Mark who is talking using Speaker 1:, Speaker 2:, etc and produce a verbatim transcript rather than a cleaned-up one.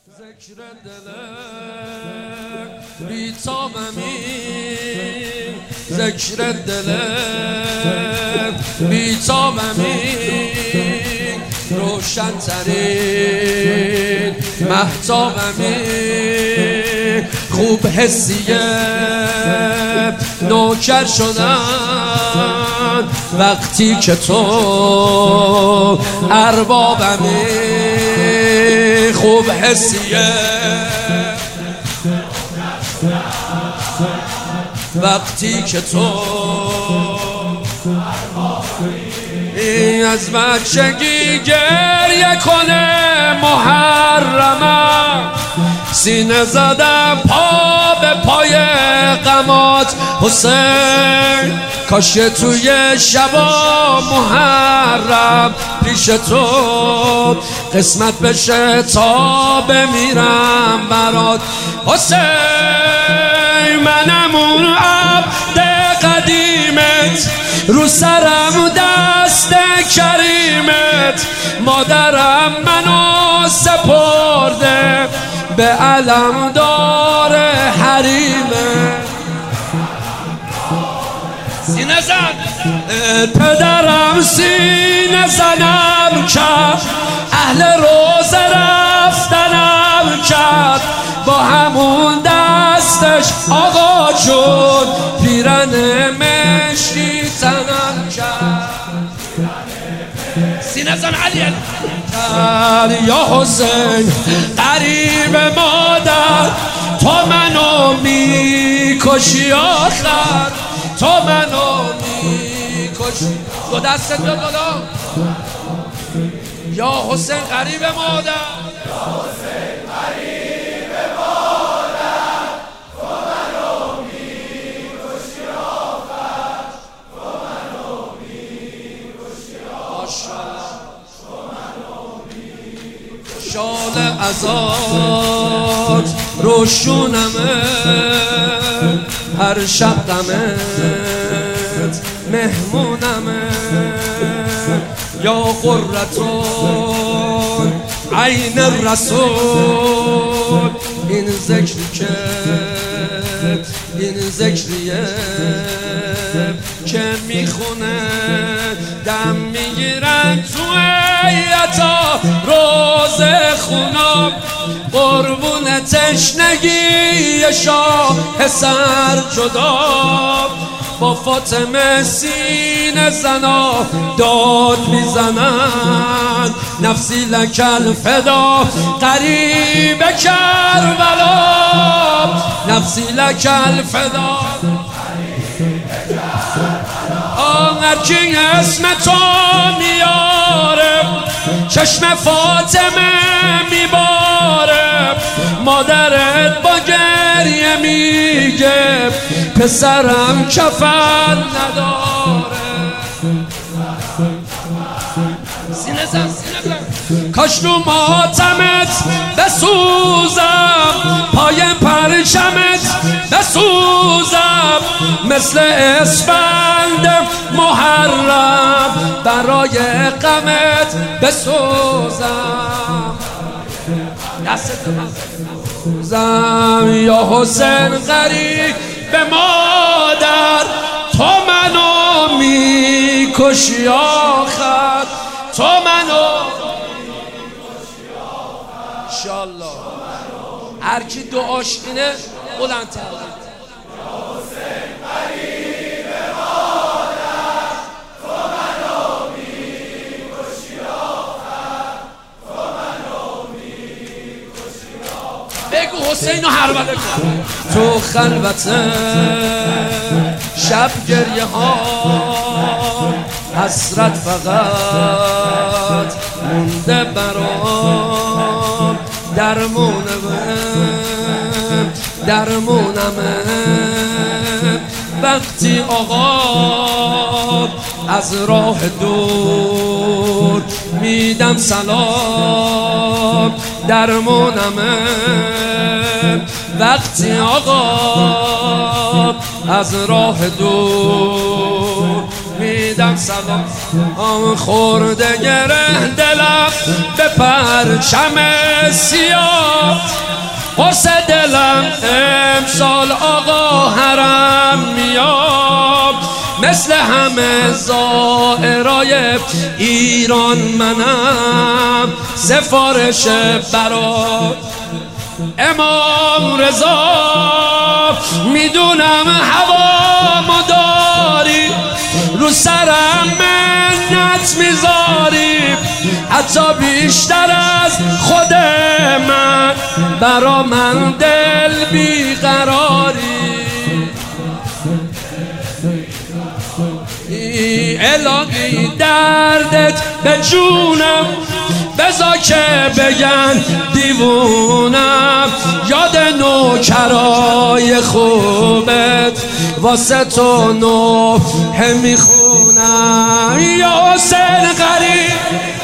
Speaker 1: ذکر دل بی‌تاممی، ذکر دل بی‌تاممی، روشن ترین مهتابمی، خوب حسیه نوکر شدن وقتی که تو اربابمی، خوب حسیه وقتی که تو اربابمی، از بچگی گریه کنه محرمم، سینه زدم پا به پای غمات حسین، کاش توی شبا محرم پیش تو قسمت بشه تا بمیرم برات حسین. منم اون عبد قدیمت، رو سرم دست کریمت، مادرم منو سپرده به علمدار حریمت. سینه زن پدرم سینه زنم کرد، اهل روزه رفتنم کرد، با همون دستش آقا جون پیرن مشکی تنم کرد. سینه زن علی یا حسین قریب مادر، تو منو میکشی آخر، تو منو میکشی. دو دست دو بالا یا حسین قریب مادر، یا حسین قریب مادر، تو منو میکشی آخر، تو منو میکشی آخر، تو منو میکشی. شال ازاد روشونمه، هر شب غمت مهمونمه، یا قرتون عین الرسول. این ذکری که این ذکریه که میخونه دم میگیرن تو ایتا روز خونم، قربون تشنگی شاه سر جدا، با فاطمه سینه زنا داد میزنن، نفسی لکل فدا قریب کربلا، نفسی لکل فدا. هر کی اسم تو میاره چشم فاطمه میباره، مادرت با گریه میگه پسرم کفن نداره. سینه زن سینه زن کاش رو ماتمت بسوزم، پای پرچمت بسوزم، مثل اسفند محرم برای غمت بسوزم. دست بسوزم یا حسین قریب به مادر، تو منو میکشی آخر، تو منو انشالله. هر کی دعاش اینه بلندتر بگید. یا حسین قریب مادر، تو منو میکشی آخر، تو منو میکشی آخر. بگو حسین رو حربله کن. تو خلوت شب گریه ها حسرت فقط مونده برام، درمونمه درمونمه وقتی آقا از راه دور میدم سلام، درمونمه وقتی آقا از راه دور میدم سلام خورده گره دلم به پرچم سیاه قرص دلم امسال آقا حرم میاد مثل همه زائرای ایران منم سفارش برای امام رضا میدونم هوا مداری رو سرم منت میذاری حتی بیشتر از خود من برا من دل بیقراری الهی دردت به جونم بذار که بگن دیوونم یاد نوکرای خوبت واسه تو نوحه میخونم یا حسین غریب